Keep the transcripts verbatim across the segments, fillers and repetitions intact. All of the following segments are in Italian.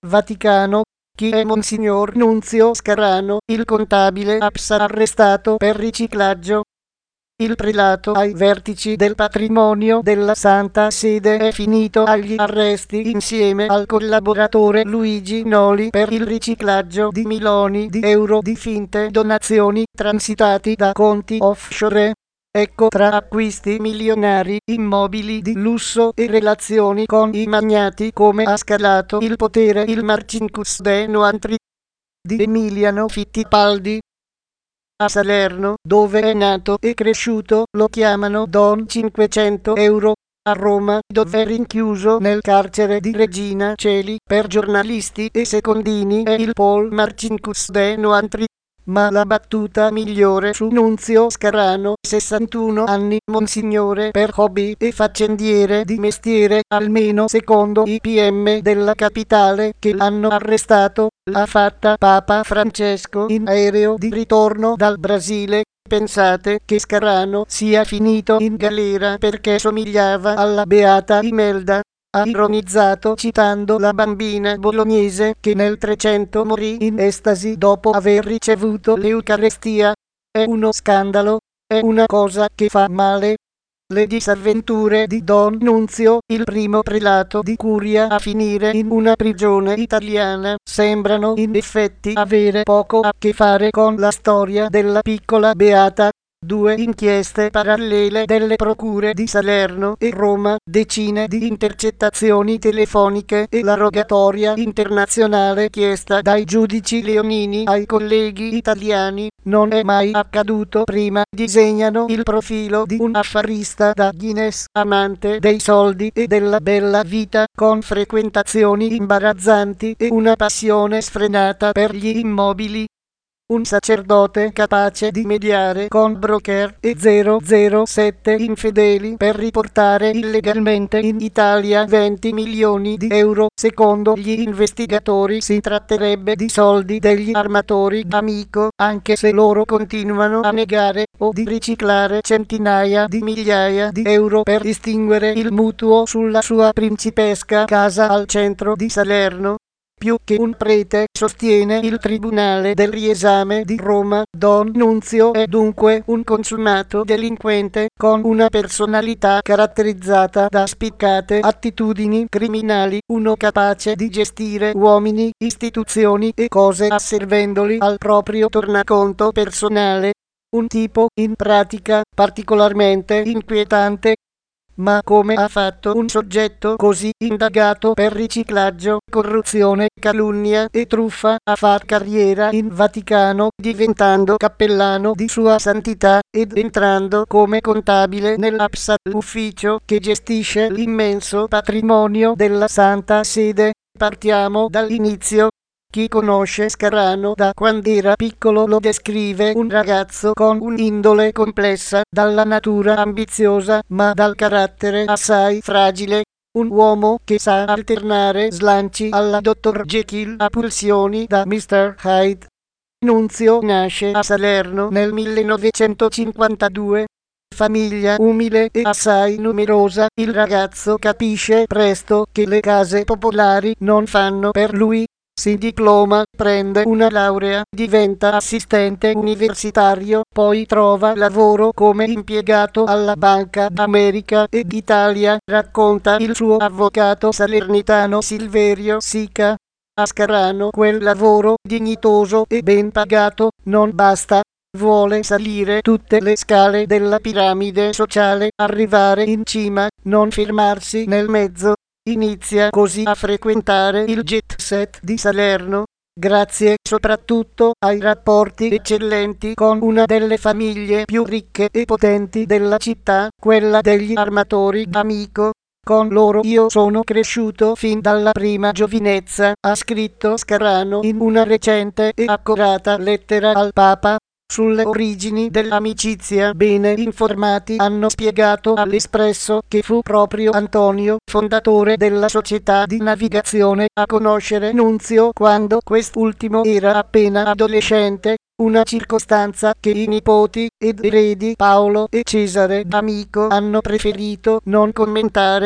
Vaticano. Chi è Monsignor Nunzio Scarano, il contabile A P S arrestato per riciclaggio? Il prelato ai vertici del patrimonio della Santa Sede è finito agli arresti insieme al collaboratore Luigi Noli per il riciclaggio di milioni di euro di finte donazioni transitati da conti offshore. Ecco, tra acquisti milionari, immobili di lusso e relazioni con i magnati, come ha scalato il potere il Marcinkus de Noantri di Emiliano Fittipaldi. A Salerno, dove è nato e cresciuto, lo chiamano Don cinquecento euro. A Roma, dove è rinchiuso nel carcere di Regina Coeli per giornalisti e secondini, è il Paul Marcinkus de Noantri. Ma la battuta migliore su Nunzio Scarano, sessantuno anni, monsignore per hobby e faccendiere di mestiere, almeno secondo i P M della capitale che l'hanno arrestato, l'ha fatta Papa Francesco in aereo di ritorno dal Brasile. Pensate che Scarano sia finito in galera perché somigliava alla beata Imelda. Ha ironizzato citando la bambina bolognese che nel trecento morì in estasi dopo aver ricevuto l'Eucarestia. È uno scandalo, è una cosa che fa male. Le disavventure di Don Nunzio, il primo prelato di Curia a finire in una prigione italiana, sembrano in effetti avere poco a che fare con la storia della piccola beata. Due inchieste parallele delle procure di Salerno e Roma, decine di intercettazioni telefoniche e la rogatoria internazionale chiesta dai giudici leonini ai colleghi italiani. Non è mai accaduto prima. Disegnano il profilo di un affarista da Guinness, amante dei soldi e della bella vita, con frequentazioni imbarazzanti e una passione sfrenata per gli immobili. Un sacerdote capace di mediare con broker e zero zero sette infedeli per riportare illegalmente in Italia venti milioni di euro. Secondo gli investigatori si tratterebbe di soldi degli armatori d'Amico, anche se loro continuano a negare, o di riciclare centinaia di migliaia di euro per estinguere il mutuo sulla sua principesca casa al centro di Salerno. Più che un prete, sostiene il Tribunale del Riesame di Roma, Don Nunzio è dunque un consumato delinquente con una personalità caratterizzata da spiccate attitudini criminali, uno capace di gestire uomini, istituzioni e cose asservendoli al proprio tornaconto personale. Un tipo, in pratica, particolarmente inquietante. Ma come ha fatto un soggetto così indagato per riciclaggio, corruzione, calunnia e truffa a far carriera in Vaticano, diventando cappellano di Sua Santità ed entrando come contabile nell'A P S A, l'ufficio che gestisce l'immenso patrimonio della Santa Sede? Partiamo dall'inizio. Chi conosce Scarano da quando era piccolo lo descrive un ragazzo con un'indole complessa, dalla natura ambiziosa ma dal carattere assai fragile. Un uomo che sa alternare slanci alla dottor Jekyll a pulsioni da mister Hyde. Nunzio nasce a Salerno nel millenovecentocinquantadue. Famiglia umile e assai numerosa, il ragazzo capisce presto che le case popolari non fanno per lui. Si diploma, prende una laurea, diventa assistente universitario, poi trova lavoro come impiegato alla Banca d'America ed Italia, racconta il suo avvocato salernitano Silverio Sica. A Scarano quel lavoro dignitoso e ben pagato non basta. Vuole salire tutte le scale della piramide sociale, arrivare in cima, non fermarsi nel mezzo. Inizia così a frequentare il jet set di Salerno, grazie soprattutto ai rapporti eccellenti con una delle famiglie più ricche e potenti della città, quella degli armatori d'Amico. Con loro io sono cresciuto fin dalla prima giovinezza, ha scritto Scarano in una recente e accurata lettera al Papa. Sulle origini dell'amicizia bene informati hanno spiegato all'Espresso che fu proprio Antonio, fondatore della società di navigazione, a conoscere Nunzio quando quest'ultimo era appena adolescente, una circostanza che i nipoti ed eredi Paolo e Cesare d'Amico hanno preferito non commentare.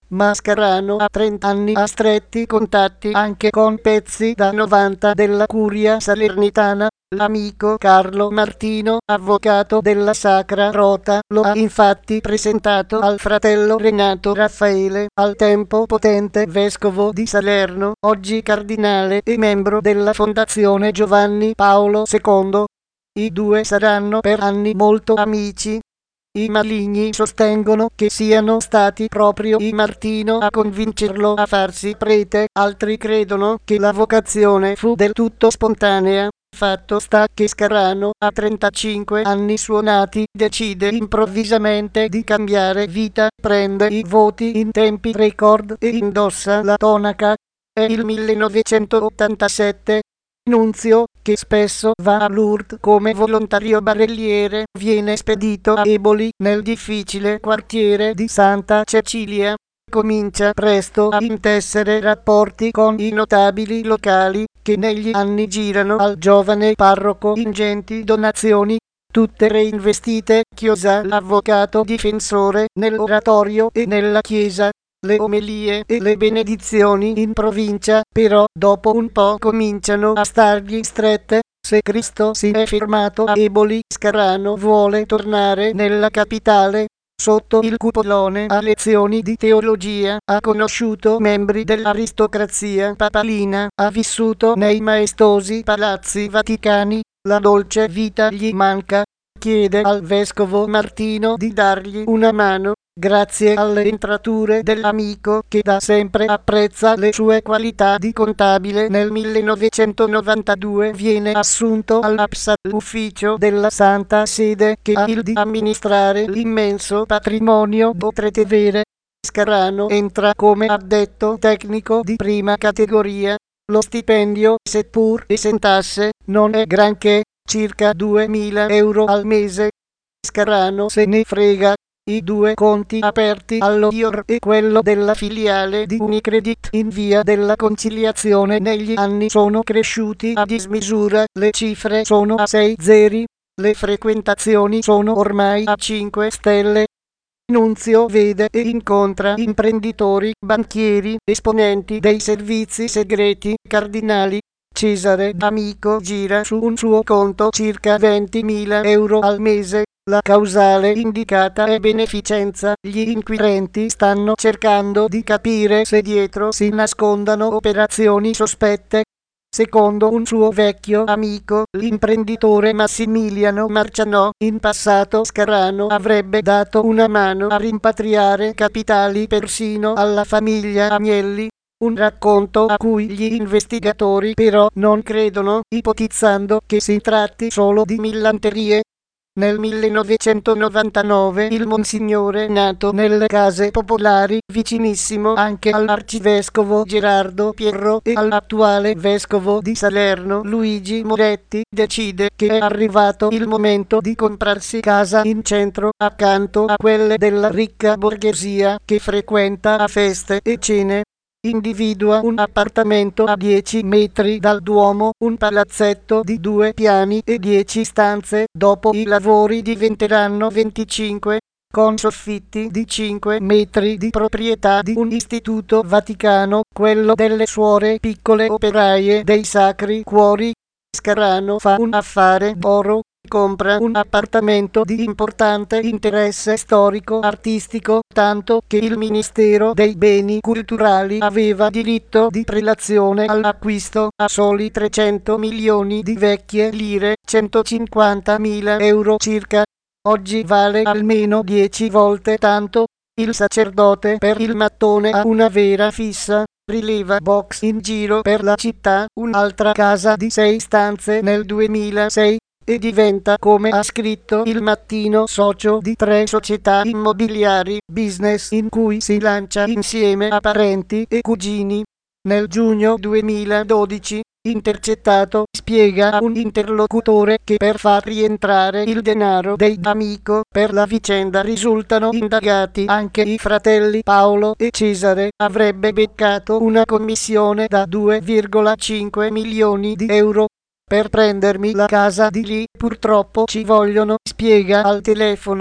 Mascarano ha trenta anni, ha stretti contatti anche con pezzi da novanta della curia salernitana. L'amico Carlo Martino, avvocato della Sacra Rota, lo ha infatti presentato al fratello Renato Raffaele, al tempo potente vescovo di Salerno, oggi cardinale e membro della Fondazione Giovanni Paolo secondo. I due saranno per anni molto amici. I maligni sostengono che siano stati proprio i Martino a convincerlo a farsi prete, altri credono che la vocazione fu del tutto spontanea. Fatto sta che Scarrano, a trentacinque anni suonati, decide improvvisamente di cambiare vita, prende i voti in tempi record e indossa la tonaca. È il millenovecentottantasette. Nunzio, che spesso va a Lourdes come volontario barelliere, viene spedito a Eboli, nel difficile quartiere di Santa Cecilia. Comincia presto a intessere rapporti con i notabili locali, che negli anni girano al giovane parroco ingenti donazioni, tutte reinvestite. Chiosa, l'avvocato difensore, nell'oratorio e nella chiesa. Le omelie e le benedizioni in provincia, però, dopo un po' cominciano a stargli strette. Se Cristo si è fermato a Eboli, Scarrano vuole tornare nella capitale. Sotto il cupolone a lezioni di teologia, ha conosciuto membri dell'aristocrazia papalina, ha vissuto nei maestosi palazzi vaticani, la dolce vita gli manca. Chiede al vescovo Martino di dargli una mano. Grazie alle entrature dell'amico, che da sempre apprezza le sue qualità di contabile, nel millenovecentonovantadue viene assunto all'Apsat, ufficio della Santa Sede, che ha il di amministrare l'immenso patrimonio. Potrete vedere. Scarrano entra come addetto tecnico di prima categoria. Lo stipendio, seppur esentasse, non è granché, circa duemila euro al mese. Scarrano se ne frega. I due conti aperti allo I O R e quello della filiale di Unicredit in via della Conciliazione negli anni sono cresciuti a dismisura, le cifre sono a sei zeri, le frequentazioni sono ormai a cinque stelle. Nunzio vede e incontra imprenditori, banchieri, esponenti dei servizi segreti, cardinali. Cesare D'Amico gira su un suo conto circa ventimila euro al mese. La causale indicata è beneficenza. Gli inquirenti stanno cercando di capire se dietro si nascondano operazioni sospette. Secondo un suo vecchio amico, l'imprenditore Massimiliano Marcianò, in passato Scarrano avrebbe dato una mano a rimpatriare capitali persino alla famiglia Agnelli. Un racconto a cui gli investigatori però non credono, ipotizzando che si tratti solo di millanterie. Nel millenovecentonovantanove il Monsignore, nato nelle case popolari, vicinissimo anche all'arcivescovo Gerardo Pierro e all'attuale vescovo di Salerno Luigi Moretti, decide che è arrivato il momento di comprarsi casa in centro, accanto a quelle della ricca borghesia che frequenta a feste e cene. Individua un appartamento a dieci metri dal Duomo, un palazzetto di due piani e dieci stanze, dopo i lavori diventeranno venticinque, con soffitti di cinque metri di proprietà di un istituto vaticano, quello delle suore piccole operaie dei Sacri Cuori. Scarrano fa un affare d'oro. Compra un appartamento di importante interesse storico-artistico, tanto che il Ministero dei Beni Culturali aveva diritto di prelazione all'acquisto, a soli trecento milioni di vecchie lire, centocinquantamila euro circa. Oggi vale almeno dieci volte tanto. Il sacerdote per il mattone ha una vera fissa. Rileva box in giro per la città, un'altra casa di sei stanze nel duemilasei. E diventa, come ha scritto Il Mattino, socio di tre società immobiliari, business in cui si lancia insieme a parenti e cugini. Nel giugno duemiladodici, intercettato, spiega a un interlocutore che per far rientrare il denaro dei D'Amico per la vicenda risultano indagati anche i fratelli Paolo e Cesare. Avrebbe beccato una commissione da due virgola cinque milioni di euro. Per prendermi la casa di lì, purtroppo ci vogliono, spiega al telefono,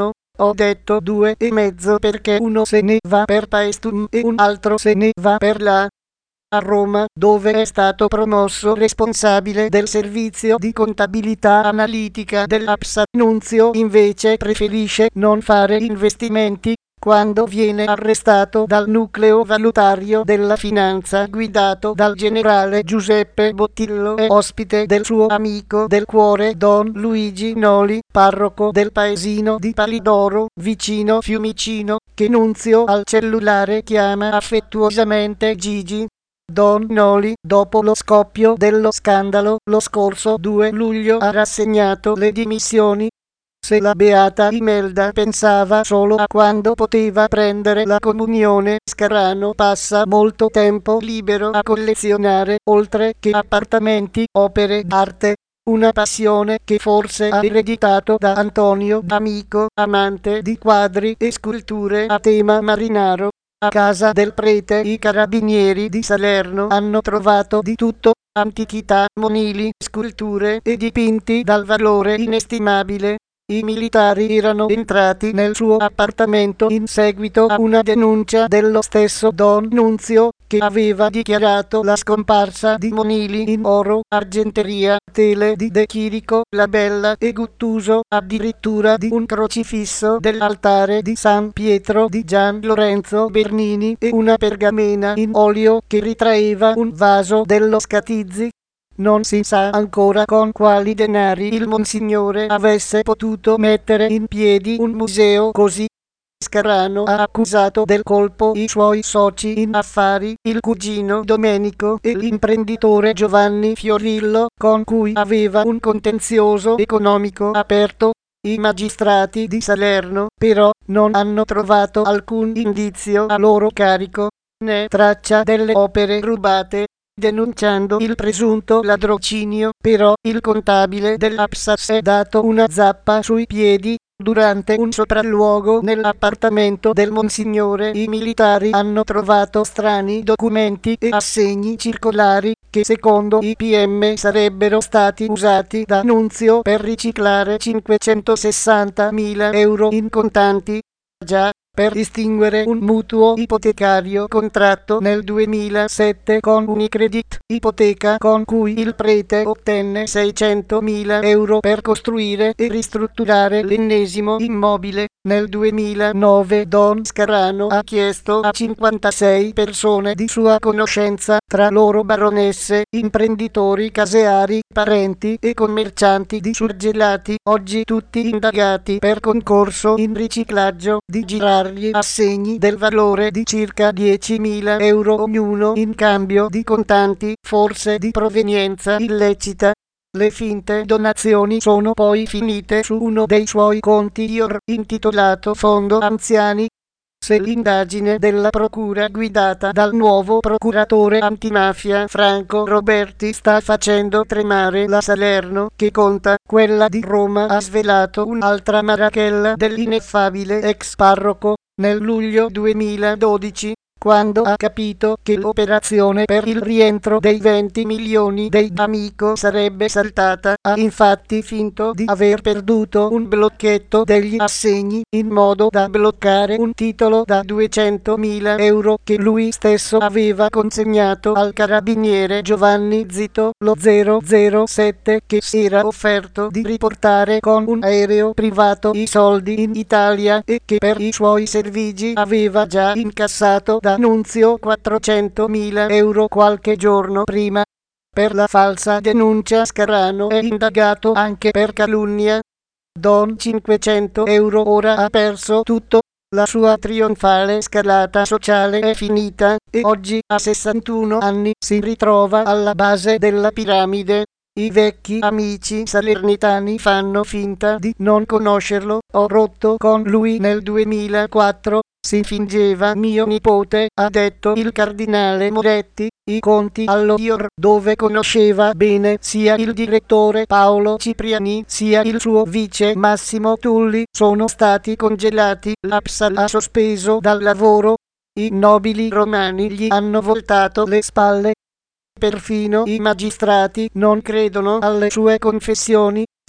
Ho detto due e mezzo perché uno se ne va per Paestum e un altro se ne va per là. A Roma, dove è stato promosso responsabile del servizio di contabilità analitica dell'Apsa. Nunzio invece preferisce non fare investimenti. Quando viene arrestato dal nucleo valutario della finanza guidato dal generale Giuseppe Bottillo è ospite del suo amico del cuore Don Luigi Noli, parroco del paesino di Palidoro, vicino Fiumicino, che Nunzio al cellulare chiama affettuosamente Gigi. Don Noli, dopo lo scoppio dello scandalo, lo scorso due luglio ha rassegnato le dimissioni. Se la beata Imelda pensava solo a quando poteva prendere la comunione, Scarrano passa molto tempo libero a collezionare, oltre che appartamenti, opere d'arte. Una passione che forse ha ereditato da Antonio, amico, amante di quadri e sculture a tema marinaro. A casa del prete i carabinieri di Salerno hanno trovato di tutto: antichità, monili, sculture e dipinti dal valore inestimabile. I militari erano entrati nel suo appartamento in seguito a una denuncia dello stesso Don Nunzio, che aveva dichiarato la scomparsa di monili in oro, argenteria, tele di De Chirico, Labella e Guttuso, addirittura di un crocifisso dell'altare di San Pietro di Gian Lorenzo Bernini e una pergamena in olio che ritraeva un vaso dello Scatizzi. Non si sa ancora con quali denari il Monsignore avesse potuto mettere in piedi un museo così. Scarrano ha accusato del colpo i suoi soci in affari, il cugino Domenico e l'imprenditore Giovanni Fiorillo, con cui aveva un contenzioso economico aperto. I magistrati di Salerno, però, non hanno trovato alcun indizio a loro carico, né traccia delle opere rubate. Denunciando il presunto ladrocinio, però, il contabile dell'Apsa si è dato una zappa sui piedi. Durante un sopralluogo nell'appartamento del Monsignore, i militari hanno trovato strani documenti e assegni circolari che secondo i P M sarebbero stati usati da Nunzio per riciclare cinquecentosessantamila euro in contanti. Già, per distinguere un mutuo ipotecario contratto nel duemilasette con Unicredit, ipoteca con cui il prete ottenne seicentomila euro per costruire e ristrutturare l'ennesimo immobile. Nel duemilanove Don Scarrano ha chiesto a cinquantasei persone di sua conoscenza, tra loro baronesse, imprenditori caseari, parenti e commercianti di surgelati, oggi tutti indagati per concorso in riciclaggio, di girargli assegni del valore di circa diecimila euro ognuno in cambio di contanti, forse di provenienza illecita. Le finte donazioni sono poi finite su uno dei suoi conti I O R, intitolato Fondo Anziani. Se l'indagine della procura guidata dal nuovo procuratore antimafia Franco Roberti sta facendo tremare la Salerno, che conta, quella di Roma ha svelato un'altra marachella dell'ineffabile ex parroco. Nel luglio duemiladodici, quando ha capito che l'operazione per il rientro dei venti milioni dei D'Amico sarebbe saltata, ha infatti finto di aver perduto un blocchetto degli assegni, in modo da bloccare un titolo da duecentomila euro che lui stesso aveva consegnato al carabiniere Giovanni Zito, lo zero zero sette, che si era offerto di riportare con un aereo privato i soldi in Italia e che per i suoi servigi aveva già incassato da Nunzio quattrocentomila euro qualche giorno prima. Per la falsa denuncia Scarrano è indagato anche per calunnia. Don cinquecento euro ora ha perso tutto. La sua trionfale scalata sociale è finita e oggi, a sessantuno anni, si ritrova alla base della piramide. I vecchi amici salernitani fanno finta di non conoscerlo. Ho rotto con lui nel duemilaquattro. Si fingeva mio nipote, ha detto il cardinale Moretti. I conti allo I O R, dove conosceva bene sia il direttore Paolo Cipriani sia il suo vice Massimo Tulli, sono stati congelati. L'Apsa ha sospeso dal lavoro. I nobili romani gli hanno voltato le spalle. Perfino i magistrati non credono alle sue confessioni.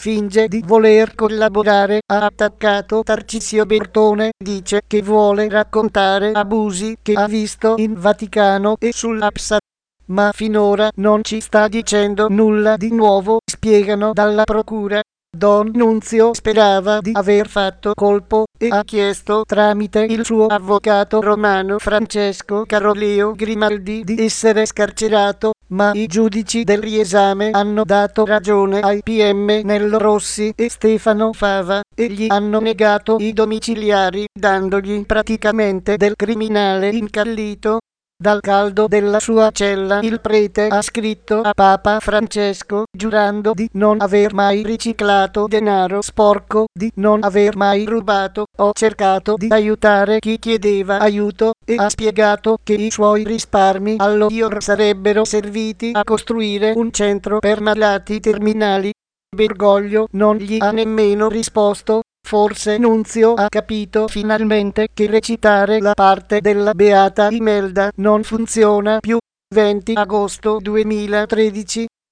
finge di voler collaborare, ha attaccato Tarcisio Bertone, dice che vuole raccontare abusi che ha visto in Vaticano e sull'Apsa, ma finora non ci sta dicendo nulla di nuovo, spiegano dalla procura. Don Nunzio sperava di aver fatto colpo e ha chiesto tramite il suo avvocato romano Francesco Caroleo Grimaldi di essere scarcerato, ma i giudici del riesame hanno dato ragione ai P M Nello Rossi e Stefano Fava e gli hanno negato i domiciliari, dandogli praticamente del criminale incallito. Dal caldo della sua cella il prete ha scritto a Papa Francesco giurando di non aver mai riciclato denaro sporco, di non aver mai rubato. Ho cercato di aiutare chi chiedeva aiuto e ha spiegato che i suoi risparmi allo I O R sarebbero serviti a costruire un centro per malati terminali. Bergoglio non gli ha nemmeno risposto. Forse Nunzio ha capito finalmente che recitare la parte della Beata Imelda non funziona più. venti agosto duemilatredici